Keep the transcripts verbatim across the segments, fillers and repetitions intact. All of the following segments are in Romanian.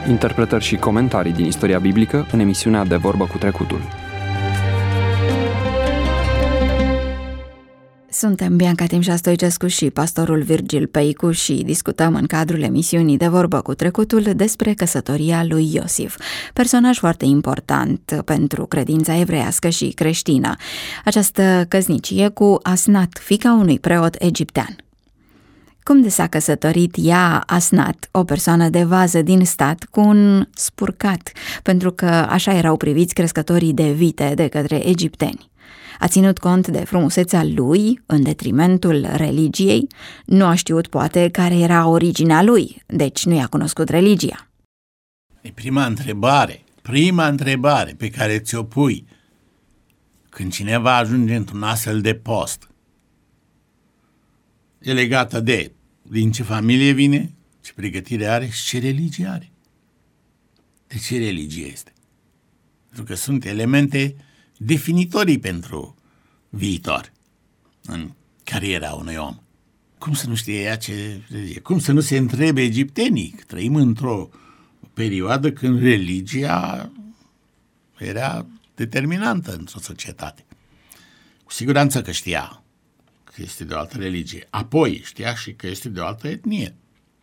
Interpretări și comentarii din istoria biblică în emisiunea De Vorbă cu Trecutul. Suntem Bianca Timșa Stoicescu și pastorul Virgil Peicu și discutăm în cadrul emisiunii De Vorbă cu Trecutul despre căsătoria lui Iosif, personaj foarte important pentru credința evreiască și creștină. Această căsnicie cu Asnat, fiica unui preot egiptean. Cum de s-a căsătorit ea, Asnat, o persoană de vază din stat, cu un spurcat, pentru că așa erau priviți crescătorii de vite de către egipteni? A ținut cont de frumusețea lui, în detrimentul religiei? Nu a știut, poate, care era originea lui, deci nu i-a cunoscut religia. E prima întrebare, prima întrebare pe care ți-o pui când cineva ajunge într-un astfel de post. E legată de din ce familie vine, ce pregătire are și ce religie are. De ce religie este? Pentru că sunt elemente definitorii pentru viitor în cariera unui om. Cum să nu știe ea ce religie? Cum să nu se întrebe egiptenii? Trăim într-o perioadă când religia era determinantă într-o societate. Cu siguranță că știa că este de o altă religie. Apoi știa și că este de o altă etnie.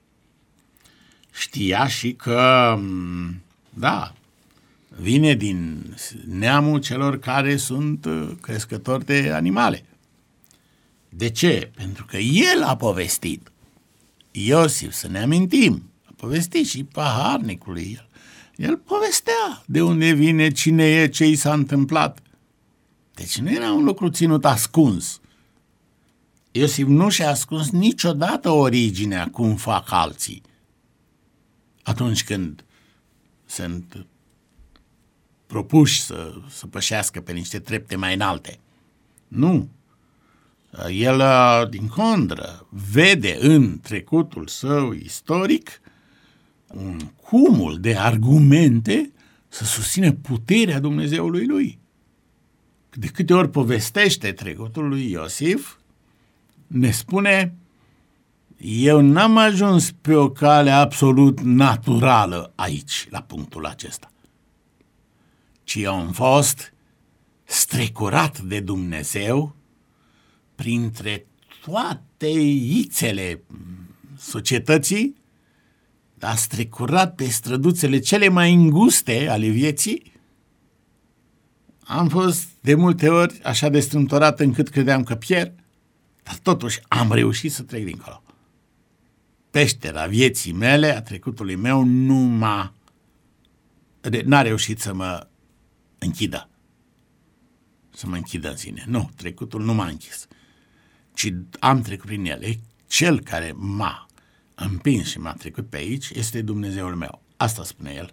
Știa și că, da, vine din neamul celor care sunt crescători de animale. De ce? Pentru că el a povestit. Iosif, să ne amintim, a povestit și paharnicului el. El povestea de unde vine, cine e, ce i s-a întâmplat. Deci nu era un lucru ținut ascuns. Iosif nu și-a ascuns niciodată originea cum fac alții atunci când sunt propuși să, să pășească pe niște trepte mai înalte. Nu. El, din contră, vede în trecutul său istoric un cumul de argumente să susține puterea Dumnezeului lui. De câte ori povestește trecutul lui Iosif, ne spune: eu n-am ajuns pe o cale absolut naturală aici, la punctul acesta, ci eu am fost strecurat de Dumnezeu printre toate ițele societății, dar strecurat pe străduțele cele mai înguste ale vieții. Am fost de multe ori așa de strâmtorat încât credeam că pierd, dar totuși am reușit să trec dincolo. Peștera vieții mele, a trecutului meu, nu m-a, n-a reușit să mă închidă. Să mă închidă în sine. Nu, trecutul nu m-a închis, ci am trecut prin el. E cel care m-a împins și m-a trecut pe aici este Dumnezeul meu. Asta spune el.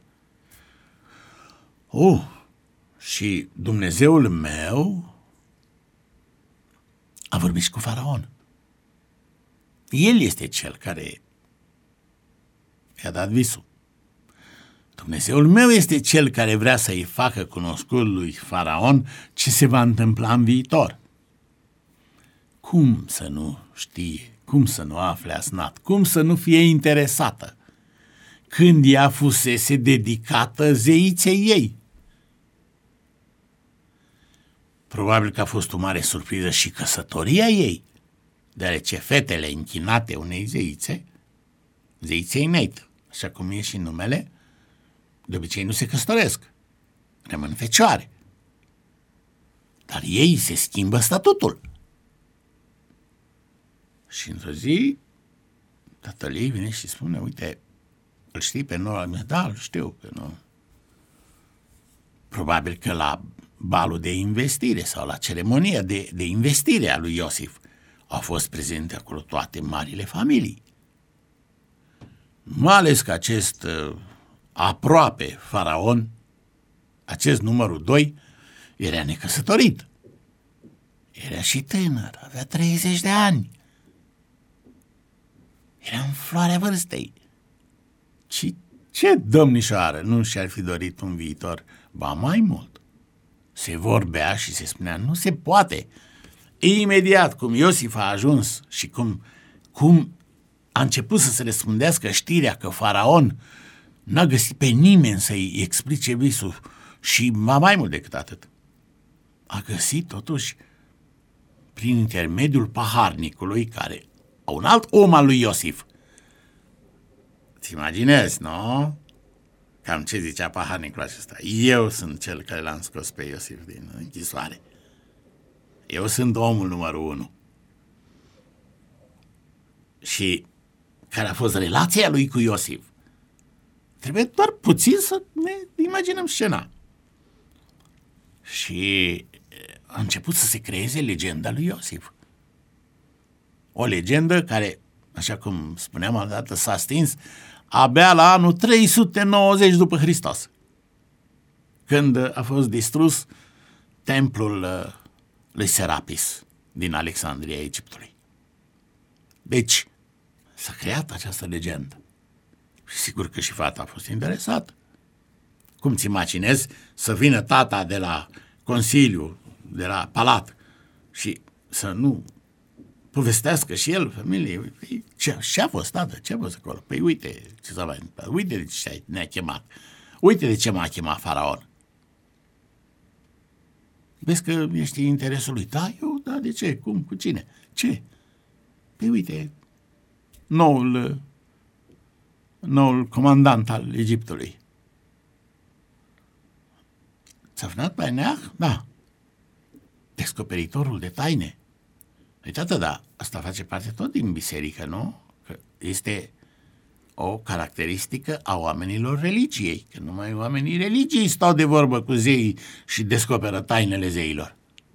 Oh, și Dumnezeul meu a vorbit și cu Faraon. El este cel care i-a dat visul. Dumnezeul meu este cel care vrea să-i facă cunoscut lui Faraon ce se va întâmpla în viitor. Cum să nu știe, cum să nu afle Asnat, cum să nu fie interesată când ea fusese dedicată zeiței ei? Probabil că a fost o mare surpriză și căsătoria ei, deoarece fetele închinate unei zeițe, zeiței Neit, așa cum e și numele, de obicei nu se căsătoresc, rămân fecioare. Dar ei se schimbă statutul. Și într-o zi, tatăl ei vine și spune: uite, îl știi pe Noa? Da, îl știu pe Noa. Probabil că la balul de investire sau la ceremonia de, de investire a lui Iosif au fost prezente acolo toate marile familii. Mai ales că acest uh, aproape faraon, acest numărul doi, era necăsătorit. Era și tânăr, avea treizeci de ani. Era în floarea vârstei. Și ce domnișoară nu și-ar fi dorit un viitor? Ba mai mult. Se vorbea și se spunea: nu se poate. Imediat cum Iosif a ajuns și cum, cum a început să se răspândească știrea că Faraon n-a găsit pe nimeni să-i explice visul și mai mult decât atât. A găsit totuși prin intermediul paharnicului, care un alt om al lui Iosif. Îți imaginezi, nu? Cam ce zicea paharnicul acesta? Eu sunt cel care l-am scos pe Iosif din închisoare. Eu sunt omul numărul unu. Și care a fost relația lui cu Iosif? Trebuie doar puțin să ne imaginăm scena. Și a început să se creeze legenda lui Iosif. O legendă care, așa cum spuneam odată, s-a stins abia la anul trei sute nouăzeci după Hristos, când a fost distrus templul lui Serapis din Alexandria Egiptului. Deci s-a creat această legendă. Și sigur că și fata a fost interesată. Cum ți imaginezi să vină tata de la Consiliu, de la Palat, și să nu povestească și el familiei? Ce, ce a fost, tată? Ce a fost acolo? Păi uite ce s-a mai întâmplat, uite de ce ne-a chemat, uite de ce m-a chemat faraon. Vezi că ești interesul lui? Da, eu, da, de ce? Cum? Cu cine? Ce? Păi uite, noul, noul comandant al Egiptului. Țăfnat Paineah? Da. Descoperitorul de taine. Păi, tată, da, asta face parte tot din biserică, nu? Că este o caracteristică a oamenilor religiei, că numai oamenii religiei stau de vorbă cu zeii și descoperă tainele zeilor.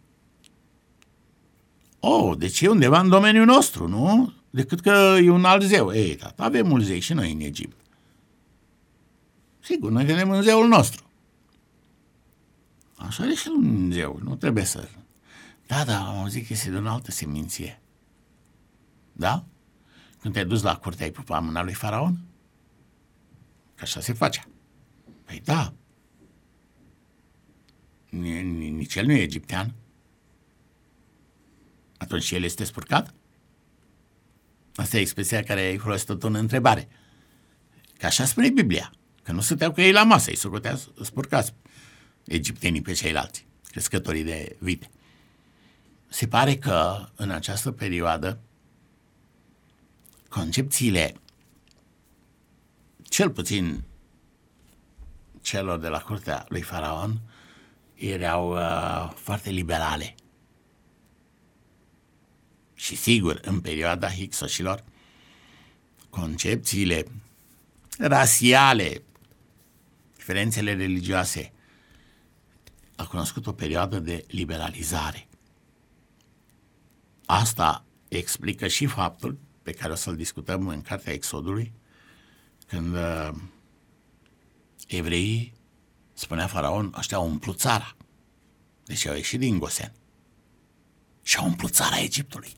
Oh, deci e undeva în domeniul nostru, nu? Decât că e un alt zeu. Ei, tată, avem mulți zei și noi în Egipt. Sigur, noi vedem în zeul nostru. Așa e și un zeu, nu trebuie să... Da, da, am auzit că este de o altă seminție. Da? Când te-ai dus la curte, ai pupat mâna lui faraon? Că așa se facea. Păi da. Nici el nu e egiptean. Atunci el este spurcat? Asta e expresia care ai folosit tot în întrebare. Că așa spune Biblia. Că nu stăteau cu ei la masă, îi socotea spurcați egiptenii pe ceilalți, crescătorii de vite. Se pare că în această perioadă concepțiile, cel puțin celor de la curtea lui faraon, erau uh, foarte liberale. Și sigur, în perioada Hicsoșilor, concepțiile rasiale, diferențele religioase, a cunoscut o perioadă de liberalizare. Asta explică și faptul pe care o să-l discutăm în cartea Exodului, când uh, evreii, spunea faraon, ăștia au umplut țara. Deci au ieșit din Gosen și au umplut țara Egiptului.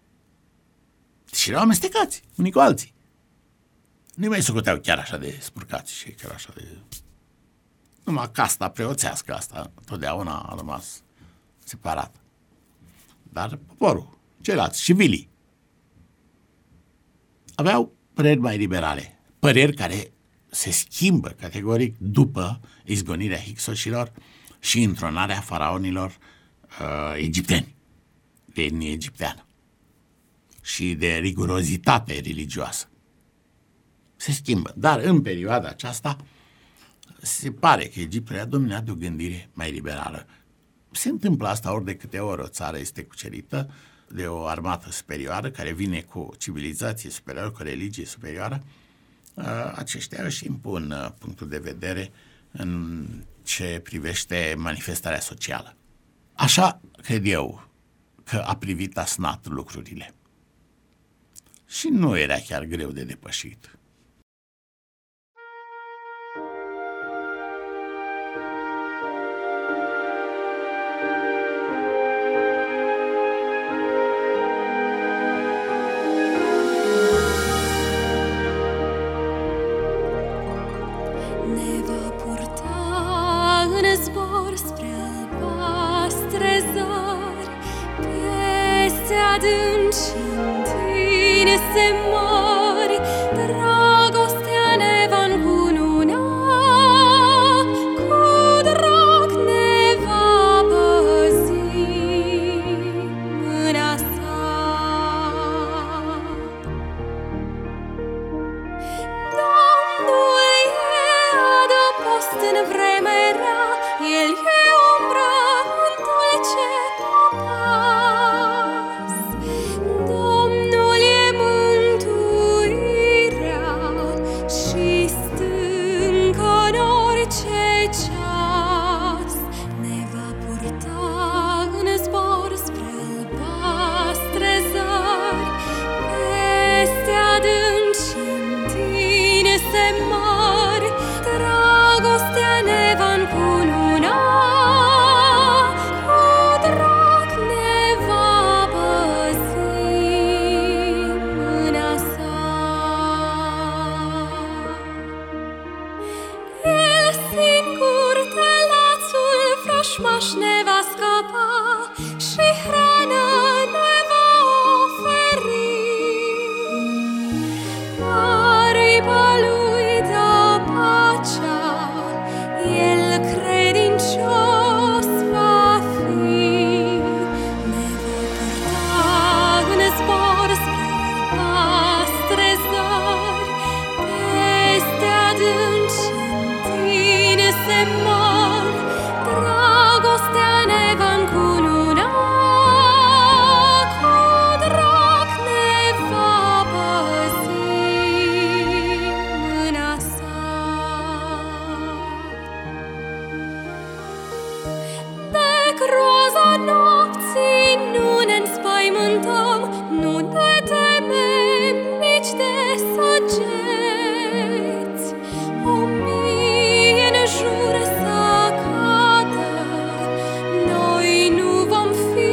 Și erau amestecați unii cu alții. Nu mai socoteau chiar așa de spurcați și chiar așa de... Numai casta preoțească asta totdeauna a rămas separat. Dar poporul, ceilalți, civilii, aveau păreri mai liberale, păreri care se schimbă categoric după izgonirea Hicsoșilor și întronarea faraonilor uh, egipteni, de etnie egipteană și de rigurozitate religioasă. Se schimbă, dar în perioada aceasta se pare că Egiptul a dominat de o gândire mai liberală. Se întâmplă asta ori de câte ori o țară este cucerită de o armată superioară care vine cu o civilizație superioară, cu o religie superioară. Aceștia își impun punctul de vedere în ce privește manifestarea socială. Așa cred eu că a privit Asnat lucrurile. Și nu era chiar greu de depășit. Adânci în tine se mori, drag. vrăjmaș ne va scăpa și hrană ne va oferi. Aripa lui dă pacea, el credincios va fi. Ne va purta în zbor spre pastre zări, peste adânci în tine se mor, dragostea ne va încununa, cu drag ne va păzi mâna sa. De groaza nopții nu ne înspăimântăm, nu ne temem nici de săgeți. O mie în jur să cadă, noi nu vom fi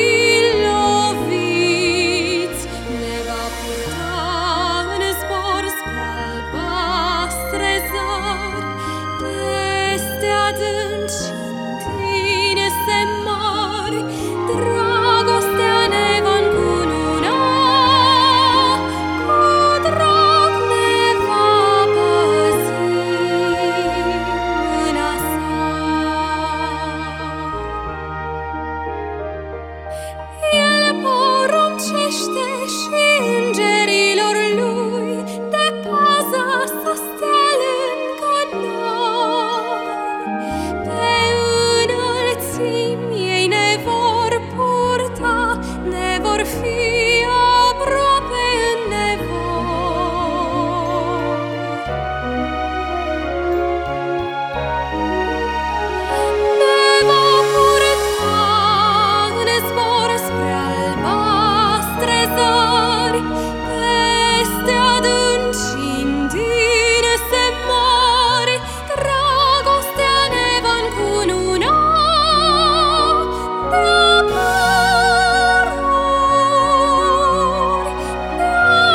loviți. Ne va purta în zbor spre albastre zări, peste adânci în tine se mări, dragostea ne va încununa, cu drag ne va păzi mâna sa. El poruncește și îngerilor lui de pază să stea lângă noi. Pe înălțimi ei ne vor purta, ne vor fi aproape în nevoi. Ne va purta în zbor spre albastre zări, peste adânci în tine se mări, dragostea ne va încununa, de apăruri, de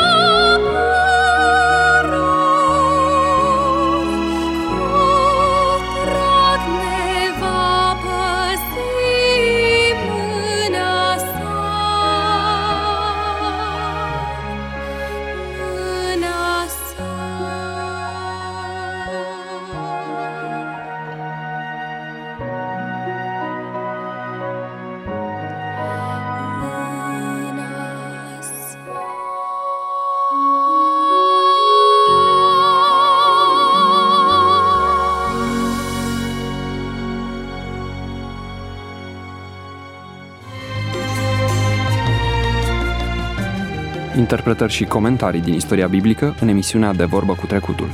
apăruri, cu drag ne va păzi mâna sa, mâna sa. Mâna Interpretări și comentarii din istoria biblică în emisiunea De Vorbă cu Trecutul.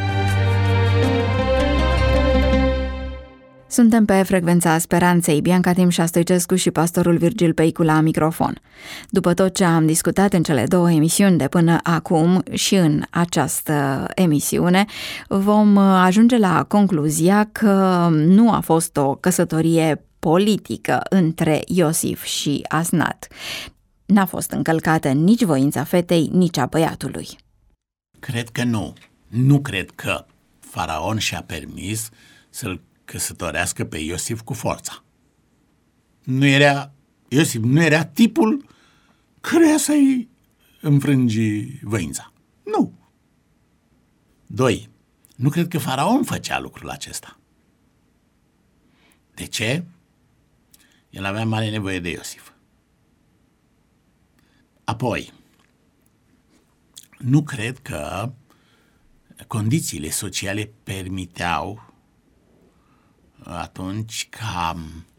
Suntem pe frecvența Speranței, Bianca Timșa Stoicescu și pastorul Virgil Peicu la microfon. După tot ce am discutat în cele două emisiuni de până acum și în această emisiune, vom ajunge la concluzia că nu a fost o căsătorie politică între Iosif și Asnat. N-a fost încălcată nici voința fetei, nici a băiatului. Cred că nu. Nu cred că Faraon și-a permis să-l căsătorească pe Iosif cu forța. Nu era, Iosif nu era tipul căruia să-i înfrângi voința. Nu. Doi. Nu cred că Faraon făcea lucrul acesta. De ce? El avea mare nevoie de Iosif. Apoi, nu cred că condițiile sociale permiteau atunci ca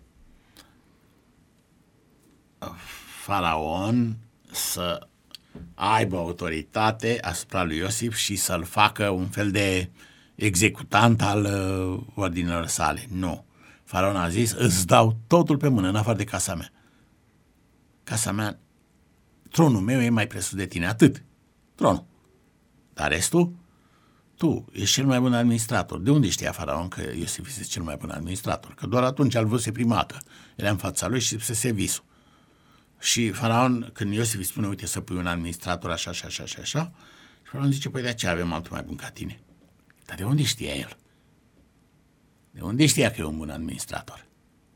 Faraon să aibă autoritate asupra lui Iosif și să-l facă un fel de executant al uh, ordinelor sale. Nu. Faraon a zis, îți dau totul pe mână, în afară de casa mea. Casa mea, tronul meu e mai presus de tine, atât. Tronul. Dar restul, tu ești cel mai bun administrator. De unde știa Faraon că Iosif este cel mai bun administrator? Că doar atunci îl văzuse prima dată. Era în fața lui și se visul. Și Faraon, când Iosif îi spune, uite, să pui un administrator așa, așa, așa, așa, așa, și Faraon zice, păi de aceea avem altul mai bun ca tine. Dar de unde știa el? De unde știa că e un bun administrator?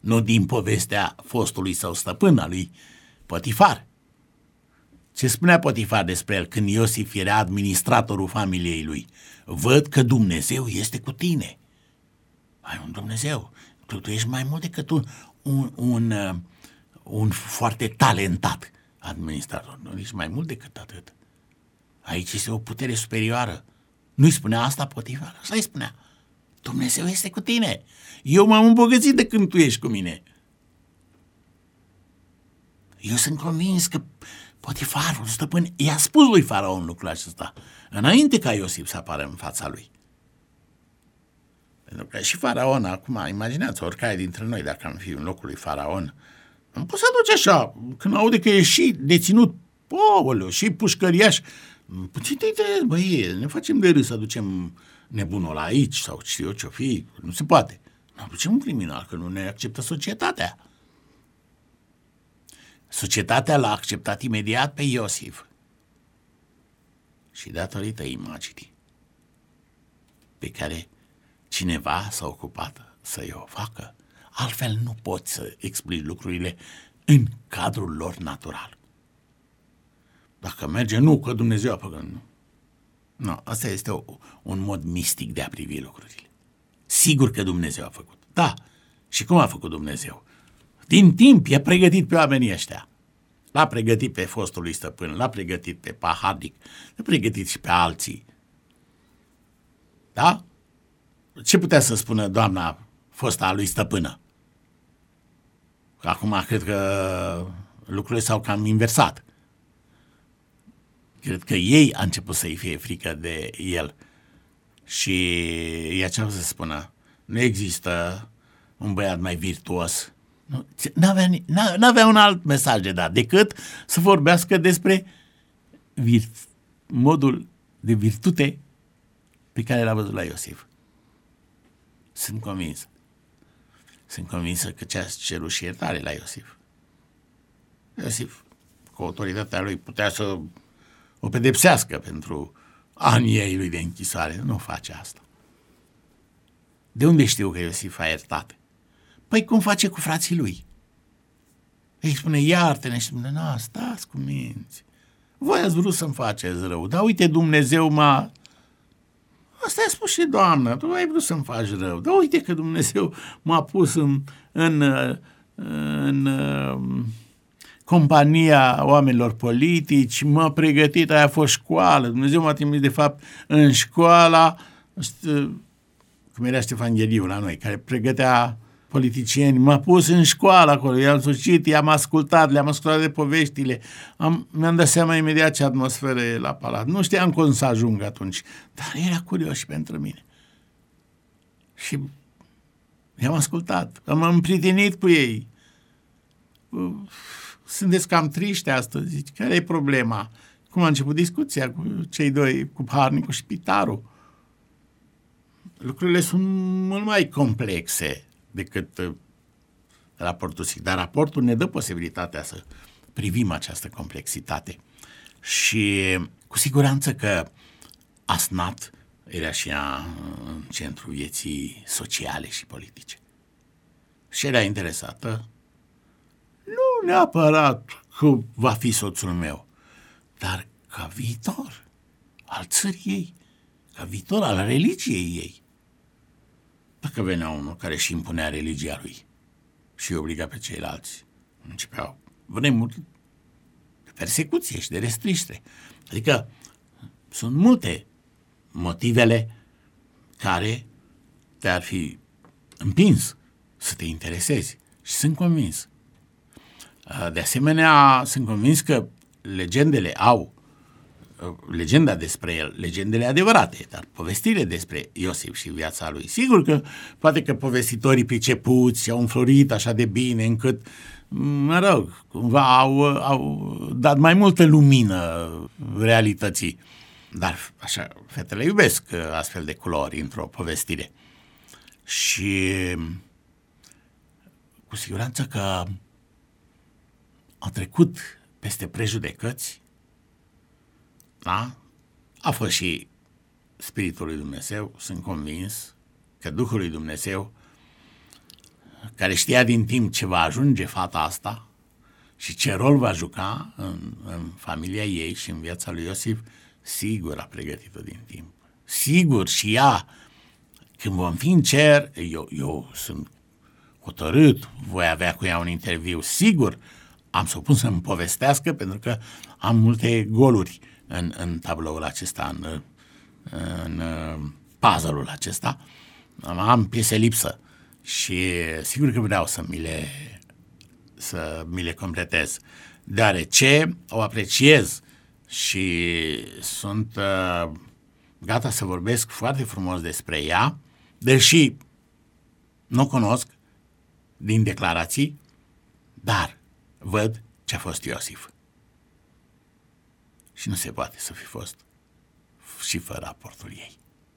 nu din povestea fostului său stăpân, al lui Potifar. Ce spunea Potifar despre el când Iosif era administratorul familiei lui? Văd că Dumnezeu este cu tine. Ai un Dumnezeu. Tu, tu ești mai mult decât un, un, un, un foarte talentat administrator. Nu ești mai mult decât atât. Aici este o putere superioară. Nu-i spunea asta Potifar? Asta îi spunea. Dumnezeu este cu tine. Eu m-am îmbogățit de când tu ești cu mine. Eu sunt convins că Potifarul, stăpân, i-a spus lui Faraon lucrul acesta înainte ca Iosif să apară în fața lui. Pentru că și Faraon, acum, imaginați, oricare dintre noi, dacă am fi în locul lui Faraon, am pus să aduce așa, când aude că e și deținut, pouleu, și pușcăriaș, puțin te interes, băie, ne facem de râs să aducem nebunul ăla aici, sau știu eu ce-o fi, nu se poate. Nu aducem un criminal, că nu ne acceptă societatea. Societatea l-a acceptat imediat pe Iosif. Și datorită imaginii pe care cineva s-a ocupat să-i o facă, altfel nu poți să explici lucrurile în cadrul lor natural. Dacă merge, nu, că Dumnezeu a făcut. Nu. Nu, asta este o, un mod mistic de a privi lucrurile. Sigur că Dumnezeu a făcut. Da, și cum a făcut Dumnezeu? Din timp i-a pregătit pe oamenii ăștia. L-a pregătit pe fostul lui stăpân, l-a pregătit pe paharnic, l-a pregătit și pe alții. Da? Ce putea să spună doamna fosta lui stăpână? Că acum cred că lucrurile s-au cam inversat. Cred că ei a început să-i fie frică de el. Și ea ce să spună? Nu există un băiat mai virtuos. Nu, n-avea, n-avea un alt mesaj de dat decât să vorbească despre vir- modul de virtute pe care l-a văzut la Iosif. Sunt convins. Sunt convinsă că ce-a cerut și iertare la Iosif. Iosif, cu autoritatea lui, putea să o pedepsească pentru anii ei lui de închisoare. Nu face asta. De unde știu că Iosif a iertat? Păi cum face cu frații lui? Ei spune, iartă-ne, și spune, na, stați cu minți. Voi ați vrut să-mi faceți rău, dar uite, Dumnezeu m-a... Asta a spus și doamna, tu ai vrut să-mi faci rău, dar uite că Dumnezeu m-a pus în, în, în, în compania oamenilor politici, m-a pregătit, aia a fost școală, Dumnezeu m-a trimis de fapt în școala, cum era Ștefan Gheriu la noi, care pregătea politicieni, m-a pus în școală acolo, i-am sucit, i-am ascultat, le-am ascultat de poveștile, am, mi-am dat seama imediat ce atmosferă e la palat. Nu știam cum să ajung atunci, dar era curios și pentru mine. Și i-am ascultat, am împrietenit cu ei. Sunteți cam triști astăzi, zici, care e problema? Cum a început discuția cu cei doi, cu paharnicul și pitarul? Lucrurile sunt mult mai complexe decât uh, raportul sic. Dar raportul ne dă posibilitatea să privim această complexitate. Și cu siguranță că Asnat era și ea în centrul vieții sociale și politice. Și era interesată nu neapărat că va fi soțul meu, dar ca viitor al țării ei, ca viitor al religiei ei. Dacă venea unul care își impunea religia lui și obliga pe ceilalți, începeau vremuri de persecuție și de restriște. Adică sunt multe motivele care te-ar fi împins să te interesezi și sunt convins. De asemenea, sunt convins că legendele au legenda despre el, legendele adevărate, dar povestirile despre Iosif și viața lui. Sigur că poate că povestitorii pricepuți au înflorit așa de bine încât, mă rog, cumva au, au dat mai multă lumină realității. Dar așa, fetele iubesc astfel de culori într-o povestire. Și cu siguranță că a trecut peste prejudecăți. Da? A fost și Spiritul lui Dumnezeu, sunt convins că Duhul lui Dumnezeu care știa din timp ce va ajunge fata asta și ce rol va juca în, în familia ei și în viața lui Iosif, sigur a pregătit-o din timp. Sigur și ea, când vom fi în cer, eu, eu sunt hotărât, voi avea cu ea un interviu, sigur, am să o pun să-mi povestească, pentru că am multe goluri în, în tabloul acesta, în, în puzzle-ul acesta, am piese lipsă și sigur că vreau să mi le, să mi le completez, deoarece o apreciez și sunt uh, gata să vorbesc foarte frumos despre ea, deși nu o cunosc din declarații, dar văd ce a fost Iosif. Și nu se poate să fi fost și fără aportul ei.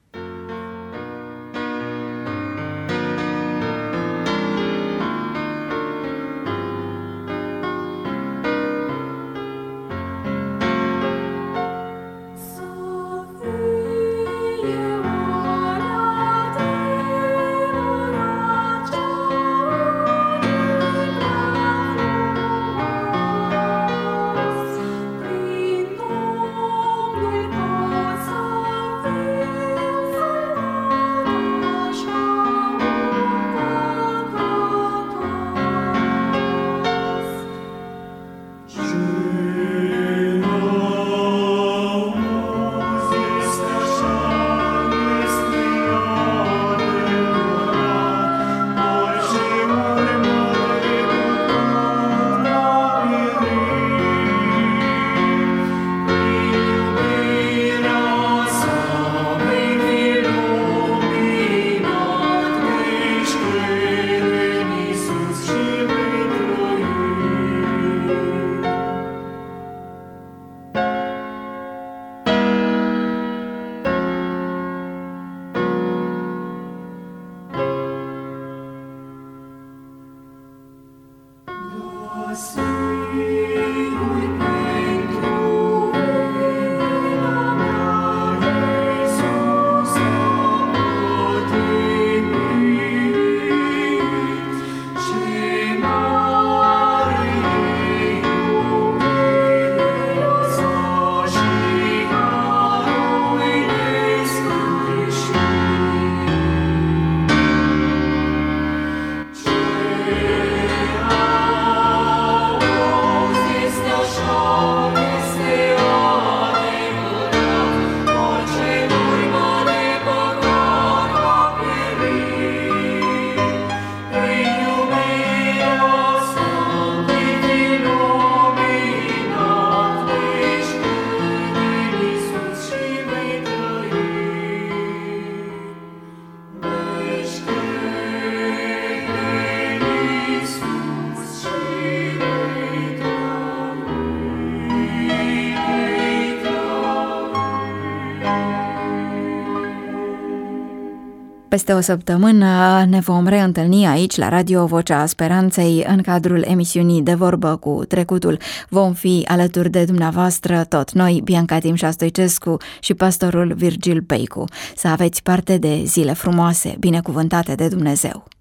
Peste o săptămână ne vom reîntâlni aici la Radio Vocea Speranței în cadrul emisiunii De Vorbă cu Trecutul. Vom fi alături de dumneavoastră tot noi, Bianca Timșa Stoicescu și pastorul Virgil Peicu. Să aveți parte de zile frumoase, binecuvântate de Dumnezeu.